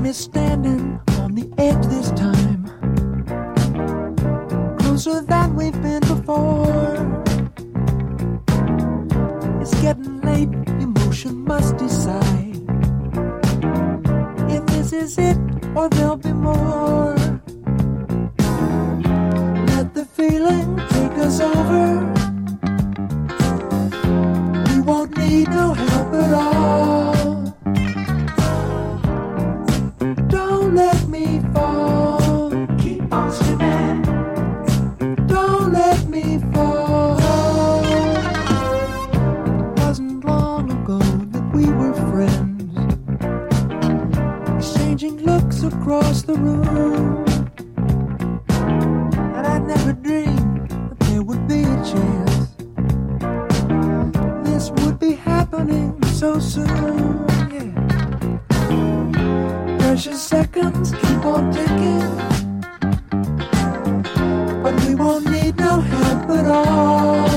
me standing on the edge this time, closer than we've been before. It's getting late, emotion must decide if this is it or there'll be more. Let the feeling take us over. We won't need no help at all. Don't let me fall. Keep on swimming. Don't let me fall. It wasn't long ago that we were friends, exchanging looks across the room. And I never dreamed that there would be a chance this would be happening so soon. Yeah. Precious seconds keep on ticking, but we won't need no help at all.